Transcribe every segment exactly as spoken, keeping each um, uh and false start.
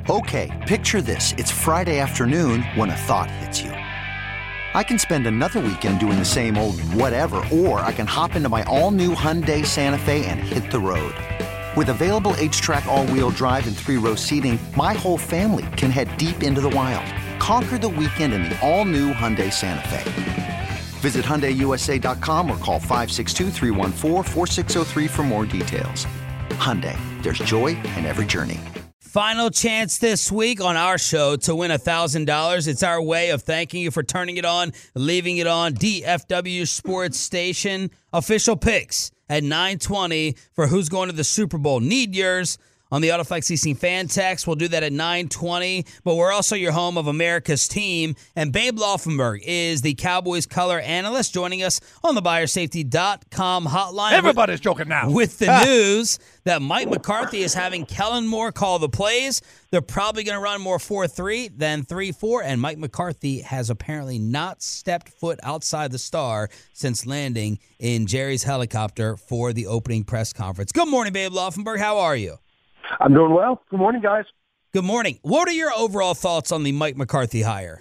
Okay, picture this. It's Friday afternoon when a thought hits you. I can spend another weekend doing the same old whatever, or I can hop into my all-new Hyundai Santa Fe and hit the road. With available H-Track all-wheel drive and three-row seating, my whole family can head deep into the wild. Conquer the weekend in the all-new Hyundai Santa Fe. Visit Hyundai U S A dot com or call five six two, three one four, four six zero three for more details. Hyundai, there's joy in every journey. Final chance this week on our show to win one thousand dollars. It's our way of thanking you for turning it on, leaving it on. D F W Sports Station official picks at nine twenty for who's going to the Super Bowl. Need yours on the Autoflex Leasing fan text. We'll do that at nine twenty, but we're also your home of America's team. And Babe Laufenberg is the Cowboys color analyst joining us on the buyer safety dot com hotline. Everybody's with, joking now. With the news that Mike McCarthy is having Kellen Moore call the plays. They're probably going to run more four three than three four, and Mike McCarthy has apparently not stepped foot outside the Star since landing in Jerry's helicopter for the opening press conference. Good morning, Babe Laufenberg. How are you? I'm doing well. Good morning, guys. Good morning. What are your overall thoughts on the Mike McCarthy hire?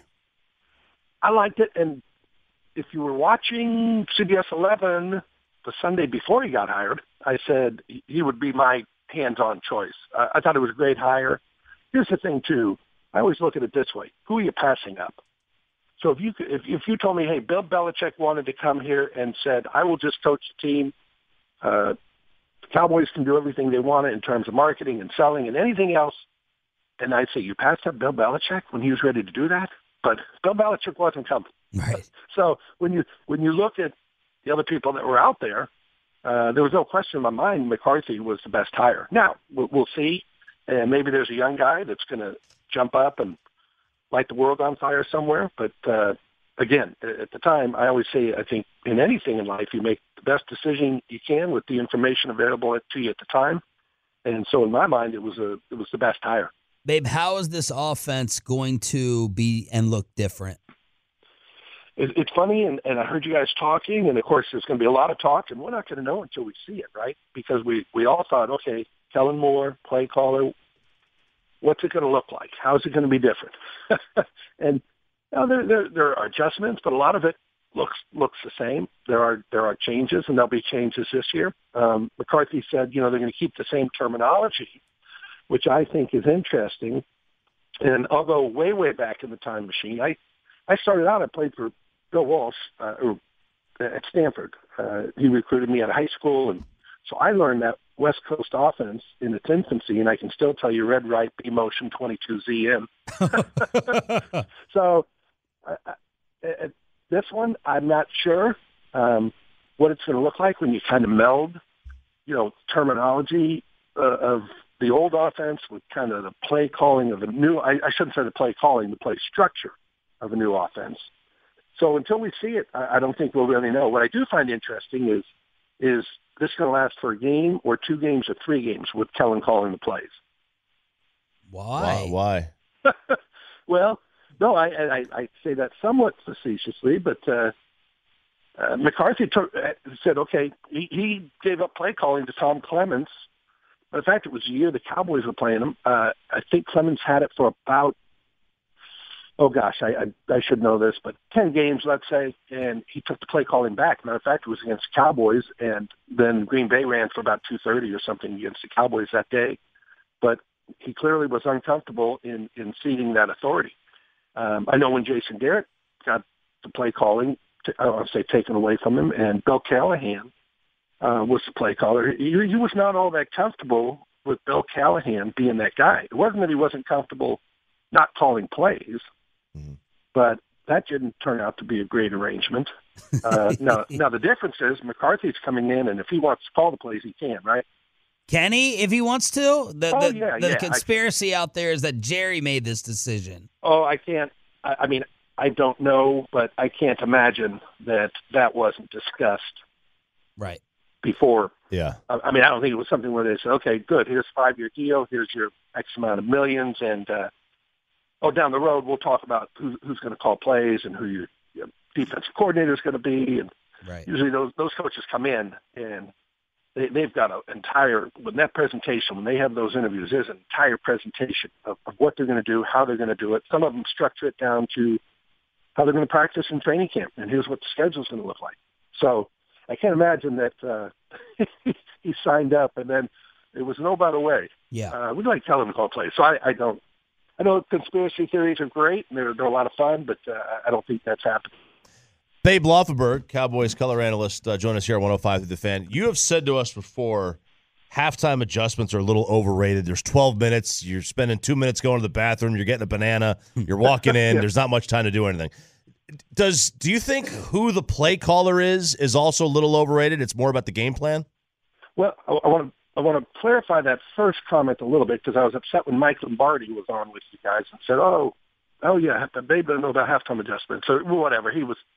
I liked it, and if you were watching C B S eleven the Sunday before he got hired, I said he would be my hands-on choice. Uh, I thought it was a great hire. Here's the thing, too. I always look at it this way. Who are you passing up? So if you if, if you told me, hey, Bill Belichick wanted to come here and said, I will just coach the team, uh, the Cowboys can do everything they want in terms of marketing and selling and anything else, and I'd say you passed up Bill Belichick when he was ready to do that, but Bill Belichick wasn't coming. Right. So when you when you look at the other people that were out there, uh, there was no question in my mind McCarthy was the best hire. Now, we'll, we'll see, and maybe there's a young guy that's going to jump up and light the world on fire somewhere, but uh, again, at the time, I always say I think in anything in life, you make the best decision you can with the information available to you at the time, and so in my mind, it was a it was the best hire. Babe, how is this offense going to be and look different? It, it's funny, and, and I heard you guys talking, and of course there's going to be a lot of talk, and we're not going to know until we see it, right? Because we, we all thought, okay, Kellen Moore, play caller, what's it going to look like? How is it going to be different? and you know, there, there there are adjustments, but a lot of it looks looks the same. There are there are changes, and there'll be changes this year. Um, McCarthy said, you know, they're going to keep the same terminology, which I think is interesting. And I'll go way, way back in the time machine. I, I started out, I played for Bill Walsh uh, at Stanford. Uh, he recruited me out of high school, and so I learned that West Coast offense in its infancy, and I can still tell you red, right, B motion, twenty-two Z in. So uh, uh, this one, I'm not sure um, what it's going to look like when you kind of meld, you know, terminology uh, of the old offense with kind of the play calling of a new, I, I shouldn't say the play calling, the play structure of a new offense. So until we see it, I, I don't think we'll really know. What I do find interesting is, is this going to last for a game or two games or three games with Kellen calling the plays? Why? Why? Well, no, I, I, I say that somewhat facetiously, but uh, uh, McCarthy took, uh, said, okay, he, he gave up play calling to Tom Clements. In fact, it was the year the Cowboys were playing him. Uh, I think Clemens had it for about, oh gosh, I, I I should know this, but ten games, let's say, and he took the play calling back. Matter of fact, it was against the Cowboys, and then Green Bay ran for about two thirty or something against the Cowboys that day. But he clearly was uncomfortable in, in ceding that authority. Um, I know when Jason Garrett got the play calling, t- I'll say taken away from him, and Bill Callahan Uh, was the play caller. He, he was not all that comfortable with Bill Callahan being that guy. It wasn't that he wasn't comfortable not calling plays, mm-hmm. but that didn't turn out to be a great arrangement. Uh, now, now the difference is McCarthy's coming in, and if he wants to call the plays, he can, right? Can he, if he wants to? The, oh, the, yeah, the yeah. conspiracy out there is that Jerry made this decision. Oh, I can't. I, I mean, I don't know, but I can't imagine that that wasn't discussed. Right. Before, yeah. I mean, I don't think it was something where they said, "Okay, good. Here's a five-year deal. Here's your X amount of millions, and uh, oh, down the road we'll talk about who, who's going to call plays and who your, your defensive coordinator is going to be." And right. usually those those coaches come in and they, they've got an entire, when that presentation, when they have those interviews, there's an entire presentation of, of what they're going to do, how they're going to do it. Some of them structure it down to how they're going to practice in training camp, and here's what the schedule's going to look like. So I can't imagine that uh, he signed up and then it was no by the way. Yeah, uh, we'd like to tell him to call plays. So I, I don't. I know conspiracy theories are great and they're they're a lot of fun, but uh, I don't think that's happening. Babe Laufenberg, Cowboys color analyst, uh, join us here at one oh five through the Fan. You have said to us before, halftime adjustments are a little overrated. There's twelve minutes. You're spending two minutes going to the bathroom. You're getting a banana. You're walking in. Yeah. There's not much time to do anything. Does do you think who the play caller is is also a little overrated? It's more about the game plan? Well, I want to I want to clarify that first comment a little bit because I was upset when Mike Lombardi was on with you guys and said, "Oh, oh yeah, Babe doesn't know about halftime adjustments." So whatever, he was.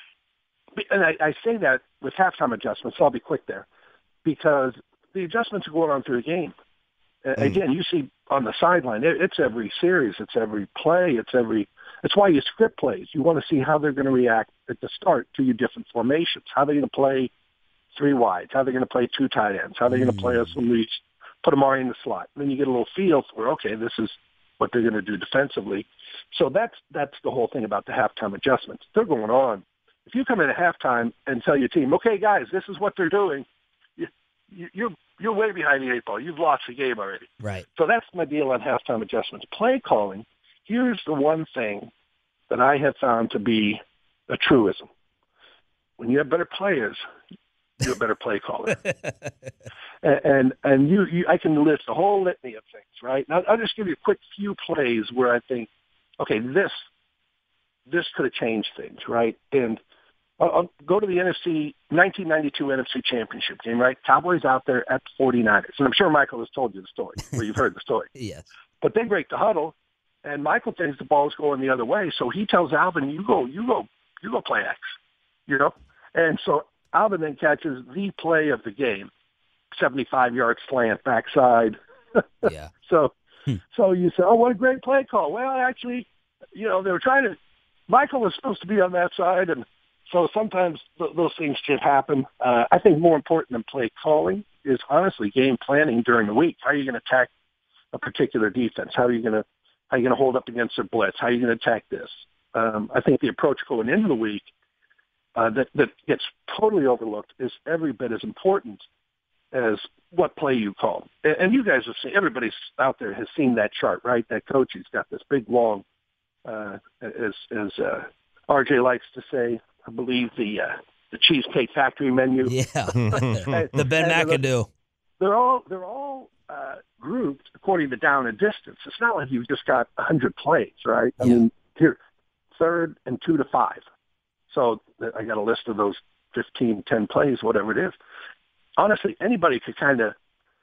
And I, I say that with halftime adjustments, so I'll be quick there, because the adjustments are going on through the game. Mm. Again, you see on the sideline, it, it's every series, it's every play, it's every. It's why you script plays. You want to see how they're going to react at the start to your different formations. How they're going to play three wides. How they're going to play two tight ends. How they're mm. going to play us when we put them all in the slot. And then you get a little feel for, okay, this is what they're going to do defensively. So that's that's the whole thing about the halftime adjustments. They're going on. If you come in at halftime and tell your team, okay, guys, this is what they're doing, you, you, you're you're way behind the eight ball. You've lost the game already. Right. So that's my deal on halftime adjustments. Play calling, here's the one thing that I have found to be a truism. When you have better players, you're a better play caller. and and, and you, you, I can list a whole litany of things, right? Now, I'll just give you a quick few plays where I think, okay, this this could have changed things, right? And I'll, I'll go to the N F C nineteen ninety-two N F C Championship game, right? Cowboys out there at the forty-niners. And I'm sure Michael has told you the story, or you've heard the story. Yes. But they break the huddle, and Michael thinks the ball's going the other way, so he tells Alvin, you go, you go, you go play X, you know? And so Alvin then catches the play of the game, seventy-five-yard slant, backside. Yeah. so so you say, oh, what a great play call. Well, actually, you know, they were trying to – Michael was supposed to be on that side, and so sometimes th- those things just happen. Uh, I think more important than play calling is honestly game planning during the week. How are you going to attack a particular defense? How are you going to how are you going to hold up against a blitz? How are you going to attack this? Um, I think the approach going into the week uh, that, that gets totally overlooked is every bit as important as what play you call. And, and you guys have seen, everybody out there has seen that chart, right? That coach, he's got this big, long, uh, as, as uh, R J likes to say, I believe the uh, the Cheesecake Factory menu. Yeah, and, the Ben McAdoo. They're all they're all uh, grouped according to down and distance. It's not like you've just got a hundred plays, right? I yeah. mean, here, third and two to five. So I got a list of those fifteen, ten plays, whatever it is. Honestly, anybody could kind of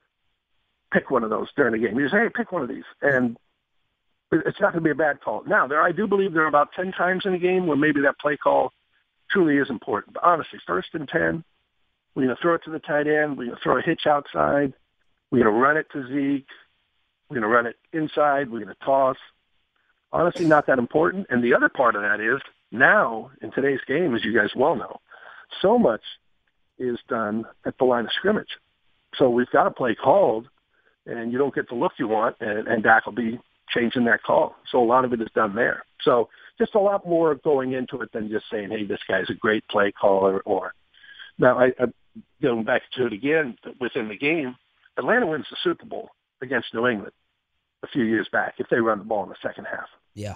pick one of those during the game. You say, hey, pick one of these, and it's not going to be a bad call. Now, there I do believe there are about ten times in a game where maybe that play call truly is important. But honestly, first and ten, we're going to throw it to the tight end. We're going to throw a hitch outside. We're going to run it to Zeke. We're going to run it inside. We're going to toss. Honestly, not that important. And the other part of that is now in today's game, as you guys well know, so much is done at the line of scrimmage. So we've got a play called, and you don't get the look you want, and, and Dak will be changing that call. So a lot of it is done there. So just a lot more going into it than just saying, hey, this guy's a great play caller. Or now, I, I going back to it again within the game, Atlanta wins the Super Bowl against New England a few years back if they run the ball in the second half. Yeah.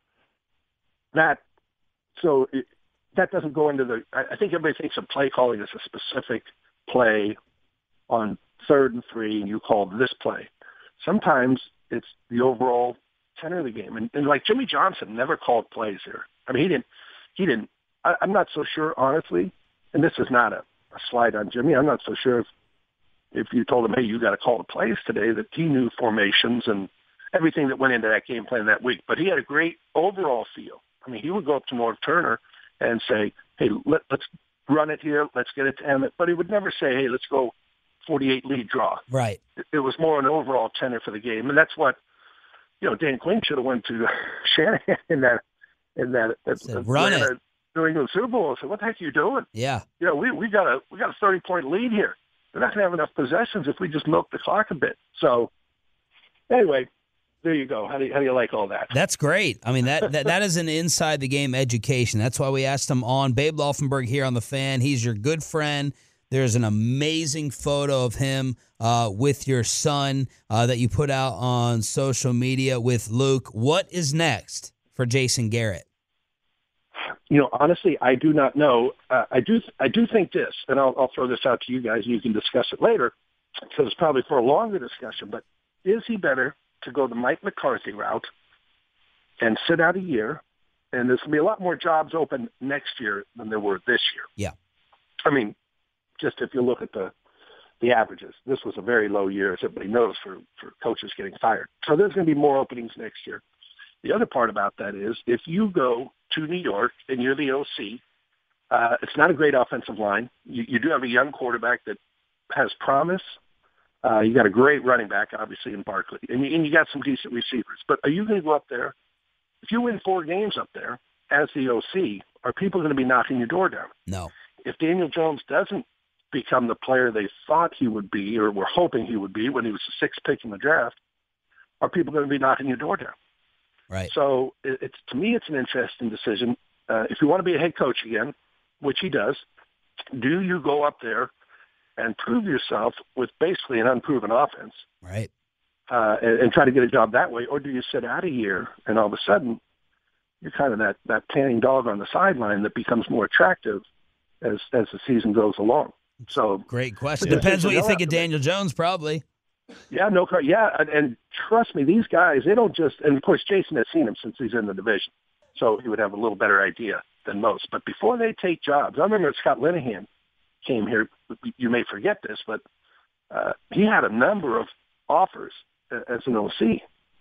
That so it, that doesn't go into the. I think everybody thinks of play calling as a specific play on third and three, and you call this play. Sometimes it's the overall tenor of the game, and, and like Jimmy Johnson never called plays here. I mean, he didn't. He didn't. I, I'm not so sure, honestly. And this is not a, a slide on Jimmy. I'm not so sure if if you told him, hey, you got to call the plays today, that he knew formations and everything that went into that game plan that week. But he had a great overall feel. I mean, he would go up to Norv Turner and say, hey, let, let's run it here. Let's get it to Emmett. But he would never say, hey, let's go forty-eight lead draw. Right. It, it was more an overall tenor for the game. And that's what, you know, Dan Quinn should have went to Shanahan in that, in that, Said, run it. New England Super Bowl. I said, what the heck are you doing? Yeah. You know, we, we got a, we got a thirty point lead here. they're not going to have enough possessions if we just milk the clock a bit. So anyway, there you go. How do you, how do you like all that? That's great. I mean, that, that that is an inside the game education. That's why we asked him on. Babe Laufenberg here on The Fan. He's your good friend. There's an amazing photo of him uh, with your son uh, that you put out on social media with Luke. What is next for Jason Garrett? You know, honestly, I do not know. Uh, I do I do think this, and I'll, I'll throw this out to you guys, and you can discuss it later, because it's probably for a longer discussion, but is he better to go the Mike McCarthy route and sit out a year, and there's going to be a lot more jobs open next year than there were this year? Yeah. I mean, just if you look at the the averages, this was a very low year, as everybody knows, for, for coaches getting fired. So there's going to be more openings next year. The other part about that is if you go to New York and you're the O C, uh, it's not a great offensive line. You, you do have a young quarterback that has promise. Uh, you got a great running back, obviously, in Barkley, and you, and you got some decent receivers. But are you going to go up there? If you win four games up there as the O C, are people going to be knocking your door down? No. If Daniel Jones doesn't become the player they thought he would be or were hoping he would be when he was the sixth pick in the draft, are people going to be knocking your door down? Right. So it, it's to me, it's an interesting decision. Uh, if you want to be a head coach again, which he does, do you go up there and prove yourself with basically an unproven offense, right, uh, and, and try to get a job that way, or do you sit out a year and all of a sudden you're kind of that, that panting dog on the sideline that becomes more attractive as as the season goes along? So great question. Depends what you think of Daniel Jones, probably. Yeah, no, yeah, and, and trust me, these guys, they don't just, and of course Jason has seen him since he's in the division, so he would have a little better idea than most. But before they take jobs, I remember Scott Linehan came here, you may forget this, but uh, he had a number of offers as an O C.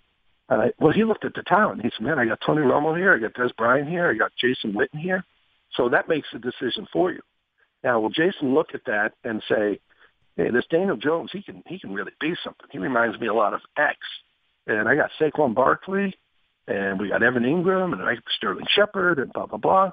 Uh, well, he looked at the talent. He said, man, I got Tony Romo here, I got Des Bryant here, I got Jason Witten here. So that makes the decision for you. Now, will Jason look at that and say, hey, this Daniel Jones, he can he can really be something. He reminds me a lot of X. And I got Saquon Barkley, and we got Evan Ingram, and I got Sterling Shepard, and blah, blah, blah.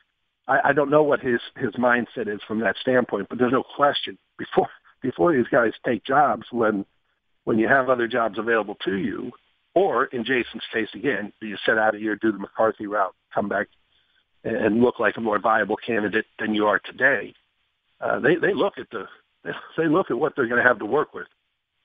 I, I don't know what his, his mindset is from that standpoint, but there's no question. Before before these guys take jobs, when when you have other jobs available to you, or in Jason's case, again, you set out a year, do the McCarthy route, come back and look like a more viable candidate than you are today, uh, they, they look at the they look at what they're going to have to work with.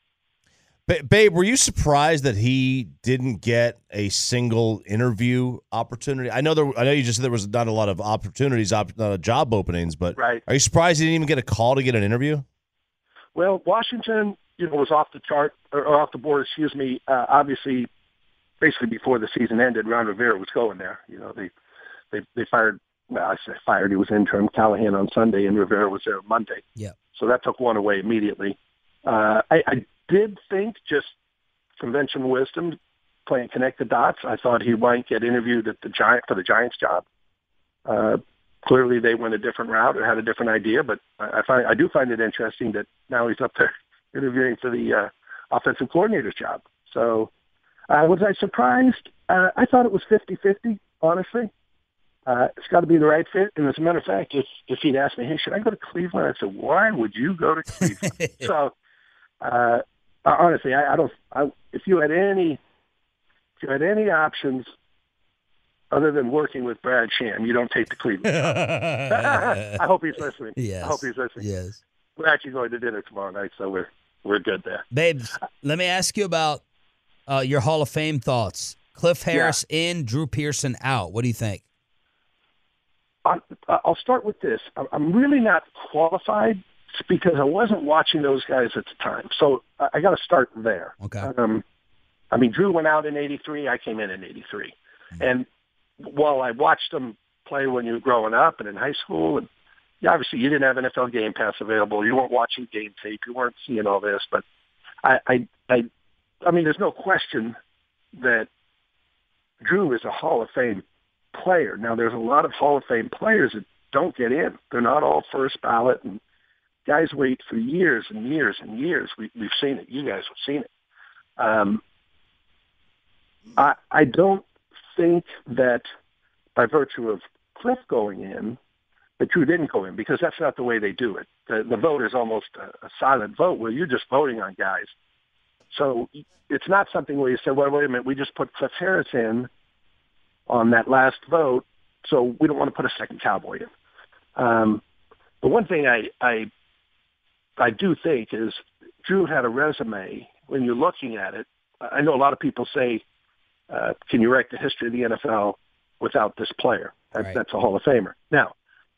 Ba- Babe, were you surprised that he didn't get a single interview opportunity? I know there. I know you just said there was not a lot of opportunities, op- not a job openings, but right. Are you surprised he didn't even get a call to get an interview? Well, Washington, you know, was off the chart or off the board. Excuse me. Uh, obviously, basically before the season ended, Ron Rivera was going there. You know, they they they fired. Well, I say fired. He was interim Callahan on Sunday, and Rivera was there Monday. Yeah. So that took one away immediately. Uh, I, I did think, just conventional wisdom, playing connect the dots, I thought he might get interviewed at the Giant for the Giants job. Uh, clearly, they went a different route or had a different idea, but I, I find I do find it interesting that now he's up there interviewing for the uh, offensive coordinator's job. So uh, was I surprised? Uh, I thought it was fifty-fifty, honestly. Uh, it's got to be the right fit. And as a matter of fact, if, if he'd asked me, hey, should I go to Cleveland? I said, why would you go to Cleveland? so, uh, honestly, I, I don't, I, if you had any, if you had any options other than working with Brad Sham, you don't take the Cleveland. I hope he's listening. Yes. I hope he's listening. Yes. We're actually going to dinner tomorrow night, so we're, we're good there. Babes, let me ask you about uh, your Hall of Fame thoughts. Cliff Harris yeah. in, Drew Pearson out. What do you think? I'll start with this. I'm really not qualified because I wasn't watching those guys at the time. So I got to start there. Okay. Um, I mean, Drew went out in eighty-three. I came in in eighty-three. Mm-hmm. And while I watched them play when you were growing up and in high school, and yeah, obviously you didn't have N F L Game Pass available. You weren't watching game tape. You weren't seeing all this. But I, I, I, I mean, there's no question that Drew is a Hall of Fame player. Now, there's a lot of Hall of Fame players that don't get in. They're not all first ballot, and guys wait for years and years and years. We, we've seen it. You guys have seen it. Um, I, I don't think that by virtue of Cliff going in, that Drew didn't go in, because that's not the way they do it. The, the vote is almost a, a silent vote where you're just voting on guys. So it's not something where you say, well, wait a minute, we just put Cliff Harris in on that last vote, so we don't want to put a second Cowboy in. Um, but one thing I, I I do think is Drew had a resume. When you're looking at it, I know a lot of people say, uh, can you write the history of the N F L without this player? That, Right. That's a Hall of Famer. Now,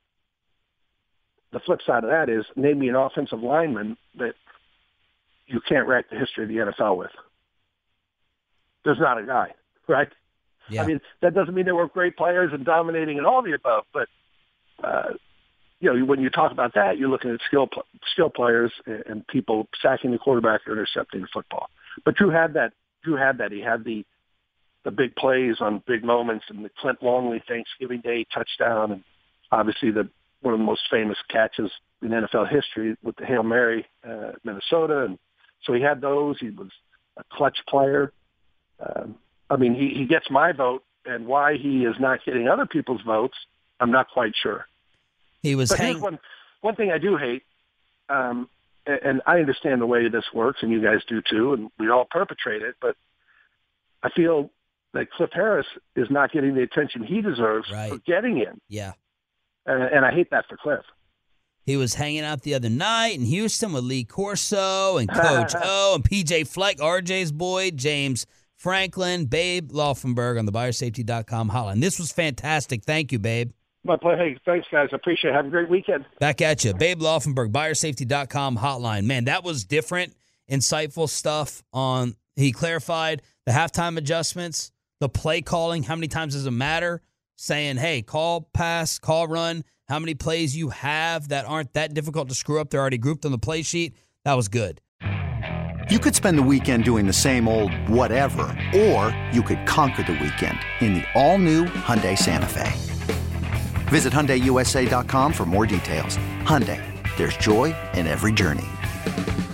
the flip side of that is, name me an offensive lineman that you can't write the history of the N F L with. There's not a guy, right? Yeah. I mean, that doesn't mean they were great players and dominating and all the above, but, uh, you know, when you talk about that, you're looking at skill skill players and, and people sacking the quarterback or intercepting the football. But Drew had that. Drew had that. He had the the big plays on big moments, and the Clint Longley Thanksgiving Day touchdown, and obviously the one of the most famous catches in N F L history with the Hail Mary, uh, Minnesota. And so he had those. He was a clutch player. Um, I mean, he, he gets my vote, and why he is not getting other people's votes, I'm not quite sure. He was But hang- here's one, one thing I do hate, um, and, and I understand the way this works, and you guys do too, and we all perpetrate it, but I feel that Cliff Harris is not getting the attention he deserves Right. for getting in. Yeah. And, and I hate that for Cliff. He was hanging out the other night in Houston with Lee Corso and Coach O and P J Fleck, R J's boy, James Franklin, Babe Laufenberg on the buyer safety dot com hotline. This was fantastic. Thank you, Babe. My play. Hey, thanks, guys. I appreciate it. Have a great weekend. Back at you. Babe Laufenberg, buyer safety dot com hotline. Man, that was different, insightful stuff on, he clarified the halftime adjustments, the play calling, how many times does it matter, saying, hey, call, pass, call, run, how many plays you have that aren't that difficult to screw up. They're already grouped on the play sheet. That was good. You could spend the weekend doing the same old whatever, or you could conquer the weekend in the all-new Hyundai Santa Fe. Visit Hyundai U S A dot com for more details. Hyundai, there's joy in every journey.